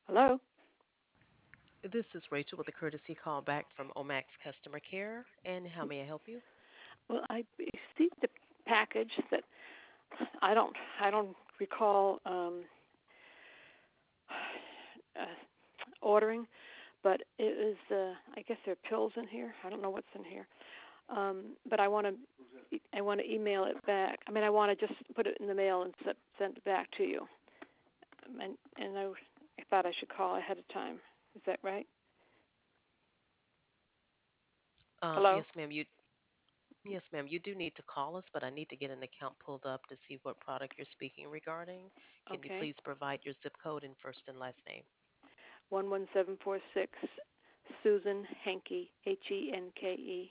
Hello? This is Rachel with a courtesy call back from Omax Customer Care. And how may I help you? Well, I received a package that I don't recall uh, ordering, but it was I guess there are pills in here. I don't know what's in here. But I want to email it back. I mean, I want to just put it in the mail and send it back to you. And I thought I should call ahead of time. Is that right? Hello? Yes, ma'am. Yes, ma'am. You do need to call us, but I need to get an account pulled up to see what product you're speaking regarding. Can you Okay. please provide your zip code and first and last name? 11746 Susan Henke, Henke.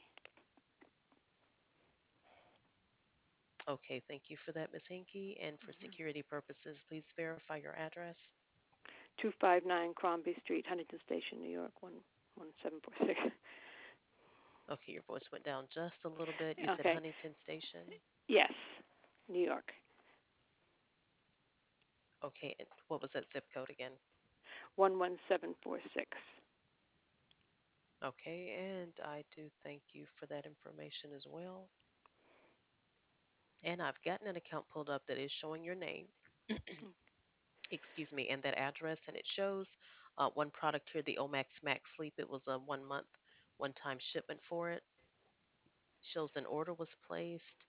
Okay, thank you for that, Ms. Hinkie. And for security purposes, please verify your address. 259 Crombie Street, Huntington Station, New York, 11746. Okay, your voice went down just a little bit. You said Okay. Huntington Station. Yes, New York. Okay, and what was that zip code again? 11746. Okay, and I do thank you for that information as well. And I've gotten an account pulled up that is showing your name, excuse me, and that address, and it shows one product here, the Omax Max Sleep. It was a 1 month, one-time shipment for it. Shows an order was placed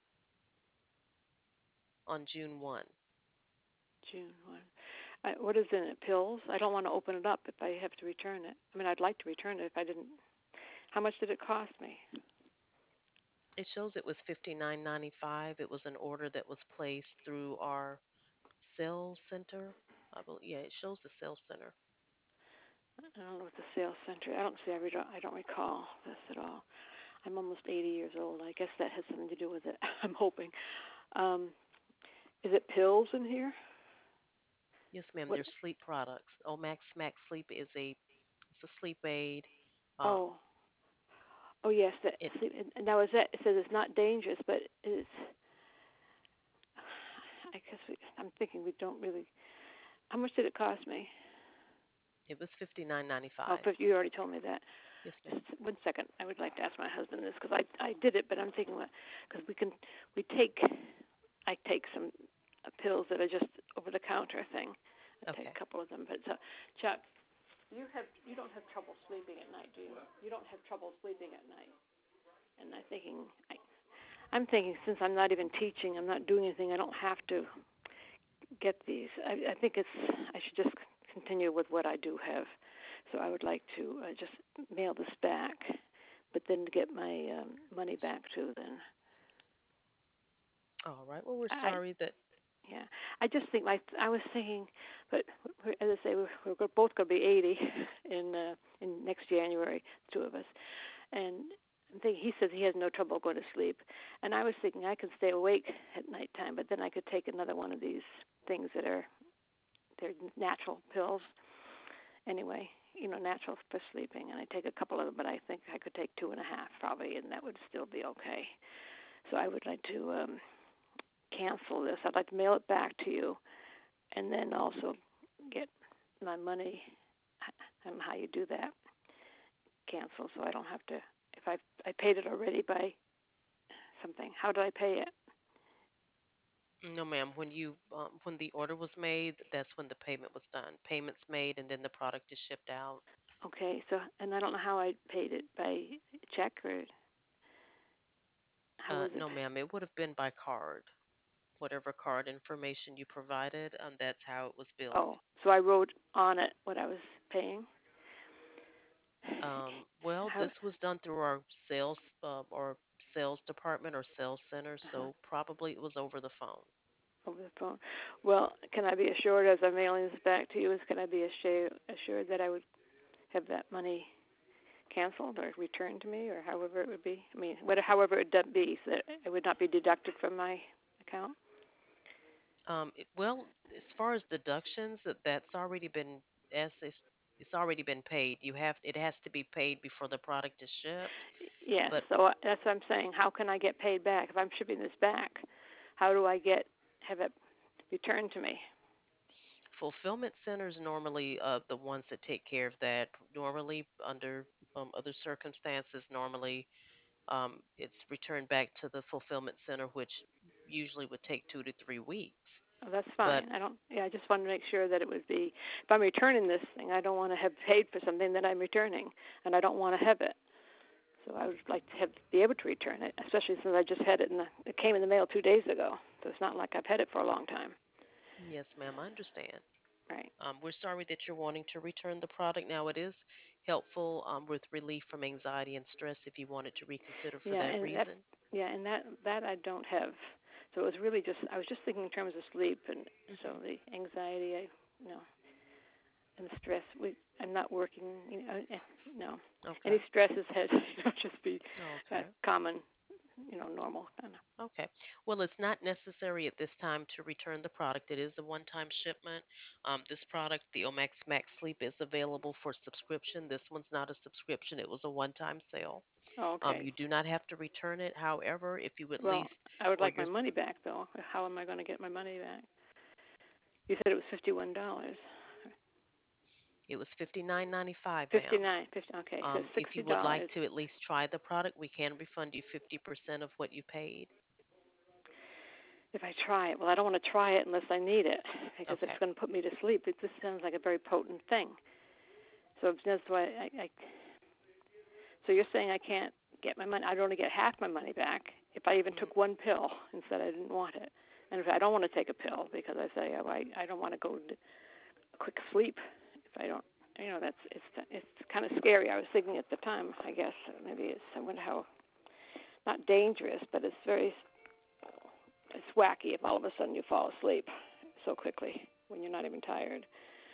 on June 1. June 1. What is in it? Pills? I don't want to open it up if I have to return it. I mean, I'd like to return it if I didn't. How much did it cost me? It shows it was 59.95. It was an order that was placed through our sales center. I believe, yeah, it shows the sales center. I don't know what the sales center. I don't see. I don't recall this at all. I'm almost 80 years old. I guess that has something to do with it. I'm hoping. Um, is it pills in here? Yes, ma'am. What? There's sleep products. Omax Max Sleep is a it's a sleep aid. Um, Oh, oh yes. That. it See, and now is that? It says it's not dangerous, but it's. I guess I'm thinking we don't really. How much did it cost me? it was 59.95. Oh, 50, you already told me that. Yes, ma'am. Just 1 second. I would like to ask my husband this because I did it, but I'm thinking because we take I take some pills that are just over the counter thing. I take Okay. a couple of them, but so Chuck, you don't have trouble sleeping at night, do you? You don't have trouble sleeping at night. And I'm thinking since I'm not even teaching, I'm not doing anything, I don't have to get these. I think I should just continue with what I do have. So I would like to just mail this back, but then get my money back too. Then All right. Well, we're I sorry that. yeah, I just think I was thinking, but as I say, both going to be 80 in next January, the two of us, and I'm thinking he says he has no trouble going to sleep, and I was thinking I could stay awake at nighttime, but then I could take another one of these things that are they're natural pills anyway, natural for sleeping, and I take a couple of them, but I think I could take two and a half probably, and that would still be okay. So I would like to cancel this. I'd like to mail it back to you, and then also get my money. I don't know how you do that. Cancel, so I don't have to. If I paid it already by something, how do I pay it? No, ma'am. When the order was made, that's when the payment was done. Payments made, and then the product is shipped out. Okay, so and I don't know how I paid it by check or how was it? No, ma'am. It would have been by card. Whatever card information you provided, that's how it was billed. Oh, so I wrote on it what I was paying. Well, How this was done through our sales or sales department or sales center, uh so probably it was over the phone. over the phone? Well, can I be assured as I'm mailing this back to you? Can I be assured that I would have that money canceled or returned to me, or however it would be? I mean, however it would be, so that it would not be deducted from my account. Well, as far as deductions, that's already been as it's already been paid. It has to be paid before the product is shipped. Yes, But so that's what I'm saying. How can I get paid back if I'm shipping this back? How do I have it returned to me? fulfillment centers normally the ones that take care of that. Normally, under other circumstances, normally it's returned back to the fulfillment center, which usually would take 2 to 3 weeks. Oh, that's But fine. I don't. Yeah, I just wanted to make sure that it would be. If I'm returning this thing, I don't want to have paid for something that I'm returning, and I don't want to have it. So I would like to be able to return it, especially since I just had it it came in the mail 2 days ago. So it's not like I've had it for a long time. yes, ma'am, I understand. Right. We're sorry that you're wanting to return the product. Now, it is helpful with relief from anxiety and stress if you wanted to reconsider for Yeah, that and that. reason. Yeah, and that I don't have. So it was really just I was just thinking in terms of sleep, and so Hmm. the anxiety, you know, and the stress. I'm not working. No, Okay. any stresses had just be Okay. common, normal kind of. Okay. Well, it's not necessary at this time to return the product. It is a one-time shipment. This product, the Omax Max Sleep, is available for subscription. This one's not a subscription. It was a one-time sale. Oh, okay. You do not have to return it. However, if you would Well, lease I would or like your my money back though. How am I going to get my money back? You said it was $51. it was 59.95, ma'am. 59, 50. Okay, so it's If sixty you would like dollars. to at least try the product, we can refund you 50% of what you paid. If I try it, well, I don't want to try it unless I need it because it's Okay. going to put me to sleep. It just sounds like a very potent thing. So that's why So you're saying I can't get my money? I'd only get half my money back if I even Mm, took one pill and said I didn't want it. And if I don't want to take a pill because I say I don't want to go to quick sleep if I don't, it's kind of scary. I was thinking at the time, I guess maybe I wonder how not dangerous, but it's wacky if all of a sudden you fall asleep so quickly when you're not even tired.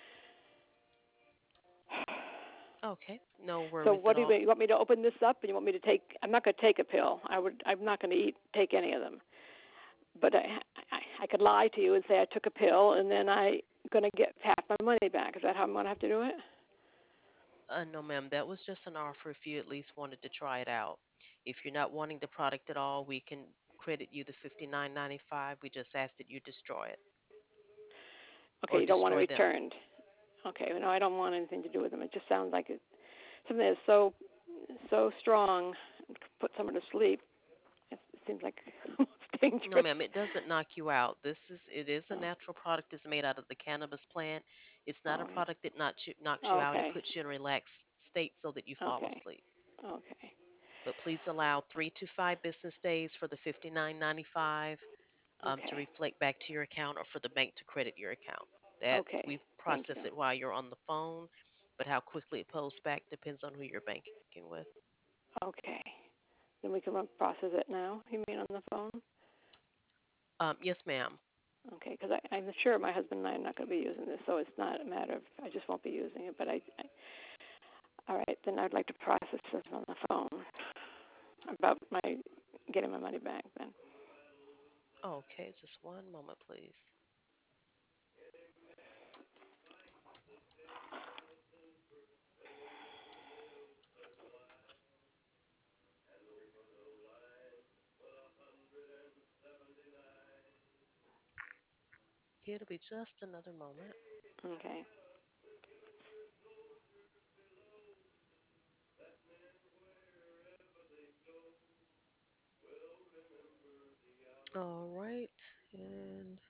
okay. No So worries what at do all. you want me to open this up, and you want me to take? I'm not going to take a pill. I'm not going to take any of them. But I could lie to you and say I took a pill, and then I going to get half my money back. Is that how I'm going to have to do it? No, ma'am. That was just an offer if you at least wanted to try it out. If you're not wanting the product at all, we can credit you the 59.95. We just ask that you destroy it Okay, or you don't want it destroy them. returned. Okay, no, I don't want anything to do with them. It just sounds like something that's so strong, put someone to sleep. It seems like almost No, dangerous. ma'am, it doesn't knock you out. It is a Oh, natural product. It's made out of the cannabis plant. It's not a oh yeah. product that knocks you out. It Okay, puts you in a relaxed state so that you fall okay, asleep. okay, But please allow 3 to 5 business days for the 59.95 to okay, reflect back to your account or for the bank to credit your account. That okay. we Thank process you. it while you're on the phone, but how quickly it posts back depends on who you're banking with. Okay, then we can process it now. You mean on the phone? Yes, ma'am. Okay, because I'm sure my husband and I are not going to be using this, so it's not a matter of I just won't be using it. But all right, then I'd like to process this on the phone about my getting my money back. Then Okay, just one moment, please. It'll be just another moment. okay, All right. And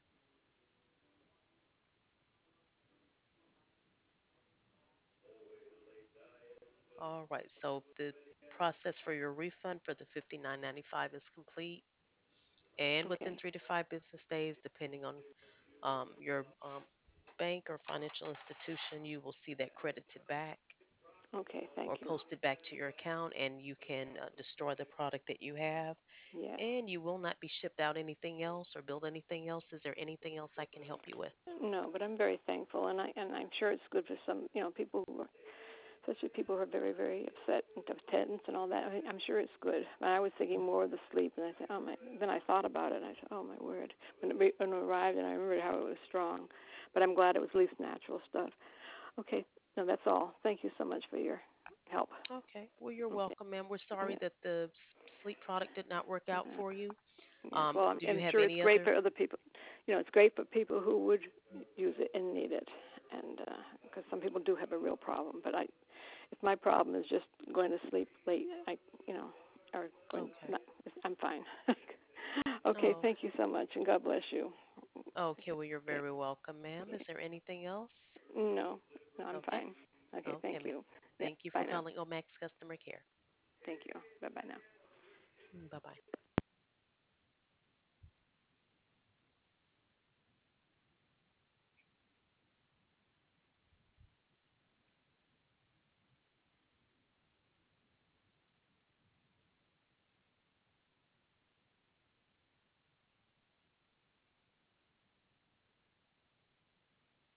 all right. So the process for your refund for the 59.95 is complete. And within okay, 3 to 5 business days, depending on your bank or financial institution, you will see that credited back okay. Thank or you. posted back to your account, and you can destroy the product that you have. Yes. And you will not be shipped out anything else or build anything else. Is there anything else I can help you with? No, but I'm very thankful, and I'm sure it's good for some people who are especially people who are very upset and tense and all that. I'm sure it's good. But I was thinking more of the sleep, and I said, oh my. Then I thought about it, and I said, oh my word. When it arrived, and I remembered how it was strong, but I'm glad it was at least natural stuff. Okay, no, that's all. Thank you so much for your help. Okay. Well, you're Okay, welcome, ma'am. We're sorry yeah, that the sleep product did not work out for you. Yes. Well, I'm, Do you I'm have sure it's any great other? for other people. It's great for people who would use it and need it, and because some people do have a real problem. But if my problem is just going to sleep late, you know, or going, Okay. not, I'm fine. Okay. Oh, Thank you so much, and God bless you. okay. Well, you're Okay. very welcome, ma'am. Is there anything else? No, no, I'm Okay. fine. Okay. Okay, Thank ma'am. you. Yeah. Thank you Bye for now. calling Omax Customer Care. Thank you. Bye bye now. Bye bye.